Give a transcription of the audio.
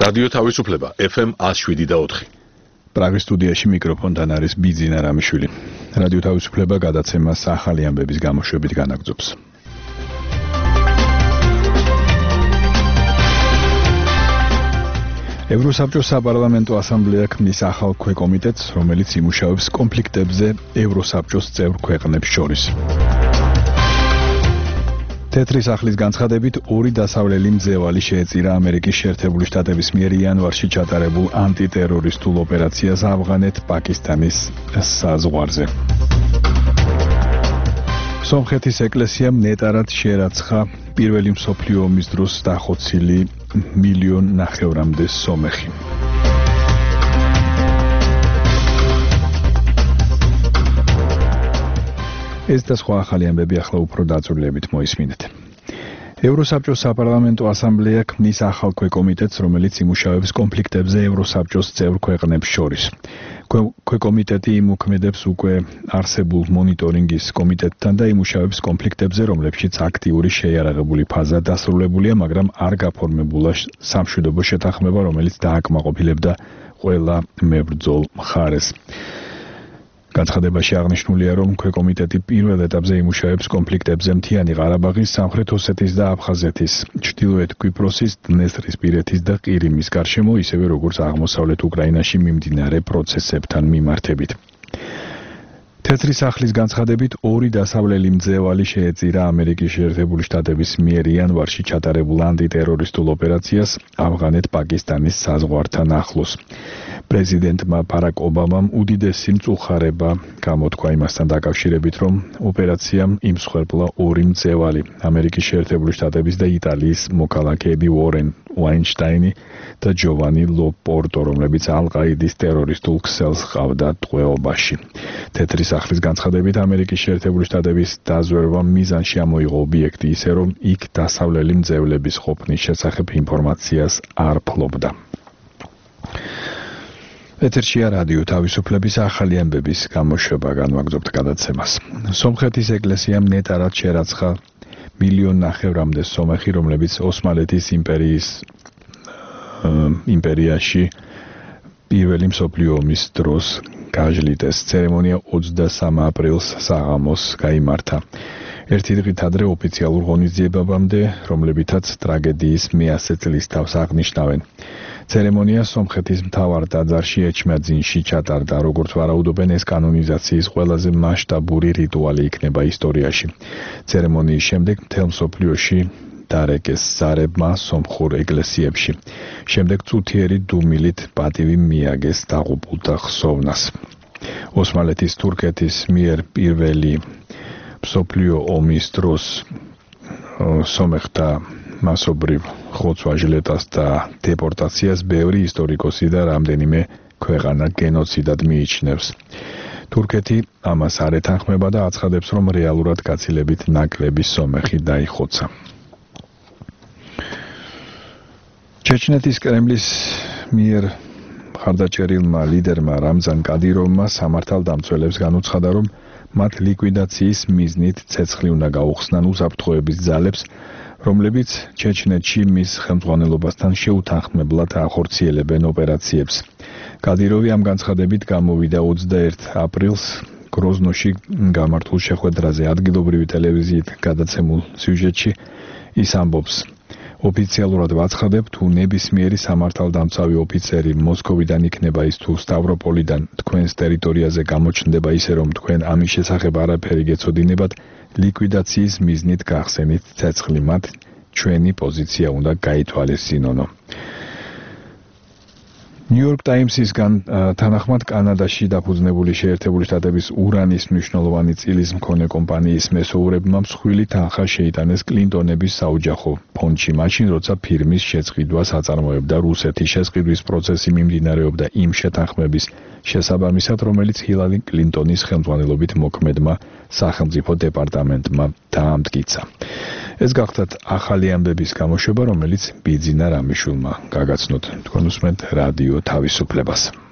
რადიო თავისუფლება FM 107.4. პრაღის სტუდიაში მიკროფონთან არის ბიძინა რამიშვილი. რადიო თავისუფლება გადაცემას ახალი ამბების გამოშვებით განაგრძობს. ევროსაბჭოს საპარლამენტო ასამბლეა ქმნის ახალ ქვეკომიტეტს, რომელიც იმუშავებს კონფლიქტებზე ევროსაბჭოს წევრ ქვეყნებს შორის. თეთრი სახლის განცხადებით ორი დასავლელი მძევალი შეეწირა ამერიკის შეერთებული შტატების მიერ იანვარში ჩატარებულ ანტიტერორისტულ ოპერაციას ავღანეთ-პაკისტანის საზღვარზე. სომხეთის ეკლესიამ ნეტარად შერაცხა პირველი მსოფლიო ომის დროს დახოცილი 1,5 მილიონამდე სომეხი. ეს და სხვა ახალი ამბები ახლა უფრო დაწვრილებით მოისმინეთ. ევროსაბჭოს საპარლამენტო ასამბლეა ქმნის ახალ ქვეკომიტეტს, რომელიც იმუშავებს კონფლიქტებზე ევროსაბჭოს წევრ ქვეყნებს შორის. ქვეკომიტეტი იმოქმედებს უკვე არსებულ მონიტორინგის კომიტეტთან და იმუშავებს კონფლიქტებზე, რომლებშიც აქტიური შეიარაღებული ფაზა დასრულებულია, მაგრამ არ გაფორმებულა სამშვიდობო შეთანხმება, რომელიც დააკმაყოფილებდა ყველა მებრძოლ მხარეს. განცხადებაში აღნიშნულია, რომ ქვეკომიტეტი პირველ ეტაპზე იმუშავებს კონფლიქტებზე მთიანი ყარაბაღის, სამხრეთ ოსეთის და აფხაზეთის, ჩრდილოეთ კვიპროსის, დნესტრისპირეთის და ყირიმის გარშემო, ისევე როგორც აღმოსავლეთ უკრაინაში მიმდინარე პროცესებთან მიმართებით. თეთრი სახლის განცხადებით ორი დასავლელი მძევალი შეეწირა ამერიკის შეერთებული შტატების მიერ იანვარში ჩატარებულ ანტიტერორისტულ ოპერაციას ავღანეთ-პაკისტანის საზღვართან ახლოს. პრეზიდენტმა ბარაკ ობამამ უდიდესი მწუხარება გამოთქვა იმასთან დაკავშირებით, რომ ოპერაციამ იმსხვერპლა ორი მძევალი, ამერიკის შეერთებული შტატების და იტალიის მოქალაქეები უორენ ვაინშტაინი და ჯოვანი ლოპორტო, რომლებიც ალ-ყაიდის ტერორისტულ ქსელს ჰყავდა ტყვეობაში. თეთრი სახლის განცხადებით, ამერიკის შეერთებული შტატების დაზვერვამ მიზანში ამოიღო ობიექტი ისე, რომ იქ დასავლელი მძევლების ყოფნის შესახებ ინფორმაციას არ ფლობდა. ეთერშია რადიო თავისუფლების ახალი ამბების გამოშვება, განვაგრძობთ გადაცემას. სომხეთის ეკლესიამ ნეტარად შერაცხა 1,5 მილიონამდე სომეხი, რომლებიც ოსმალეთის იმპერიაში პირველი მსოფლიო ომის დროს გაჟლიტეს. ცერემონია 23 აპრილს საღამოს გაიმართა. ერთი დღით ადრე ოფიციალურ ღონისძიებამდე, რომლებითაც ტრაგედიის 100 წლის თავს აღნიშნავენ. ცერემონია სომხეთის მთავარ ტაძარში ეჩმაძინში ჩატარდა. როგორც ვარაუდობენ, ეს კანონიზაციის ყველაზე მასშტაბური რიტუალი იქნება ისტორიაში. ცერემონიის შემდეგ მთელ მსოფლიოში დარეკეს ზარებმა სომხურ ეკლესიებში. შემდეგ წუთიერი დუმილით პატივი მიაგეს დაღუპულთა ხსოვნას. ოსმალეთის თურქეთის მიერ პირველი მსოფლიო ომის დროს სომეხთა მასობრივ ხოცვა-ჟლეტას და დეპორტაციას ბევრი ისტორიკოსი და რამდენიმე ქვეყანა გენოციდად მიიჩნევს. თურქეთი ამას არ ეთანხმება და აცხადებს, რომ რეალურად გაცილებით ნაკლები სომეხი დაიხოცა. ჩეჩნეთის კრემლის მიერ მხარდაჭერილმა ლიდერმა რამზან კადიროვმა სამართალდამცველებს განუცხადა, რომ მათ ლიკვიდაციის მიზნით ცეცხლი უნდა გაუხსნან უსაფრთხოების ძალებს, რომლებიც ჩეჩნეთში მის ხელმძღვანელობასთან შეუთანხმებლად ახორციელებენ ოპერაციებს. კადიროვი ამ განცხადებით გამოვიდა 21 აპრილს გროზნოში გამართულ შეხვედრაზე. ადგილობრივი ტელევიზიით გადაცემულ სიუჟეტში ის ამბობს: ოფიციალურად ვაცხადებ, თუ ნებისმიერი სამართალდამცავი ოფიცერი მოსკოვიდან იქნება ის თუ სტავროპოლიდან თქვენს ტერიტორიაზე გამოჩნდება ისე, რომ თქვენ ამის შესახებ არაფერი გეცოდინებათ, ლიკვიდაციის მიზნით გახსენით ცეცხლი მათ, ჩვენი პოზიცია უნდა გაითვალისწინონო. ნიუ-იორკ ტაიმსის თანახმად, კანადაში დაფუძნებული შეერთებული შტატების ურანის მნიშვნელოვანი წილის მქონე კომპანიის მესოურებმა მსხვილი თანხა შეიტანეს კლინტონების საოჯახო ფონდში, მაშინ როცა ფირმის შეწყვიტვას აწარმოებდა რუსეთი. შესყიდვის პროცესი მიმდინარეობდა იმ შეთანხმების შესაბამისად, რომელიც ჰილარი კლინტონის ხელმძღვანელობით მოქმედმა სახელმწიფო დეპარტამენტმა დაამტკიცა. ეს გახდათ ახალი ამბების გამოშვება, რომელიც ბიძინა რამიშვილმა გაგაცნოთ. თქვენ უსმენთ რადიო თავისუფლებას.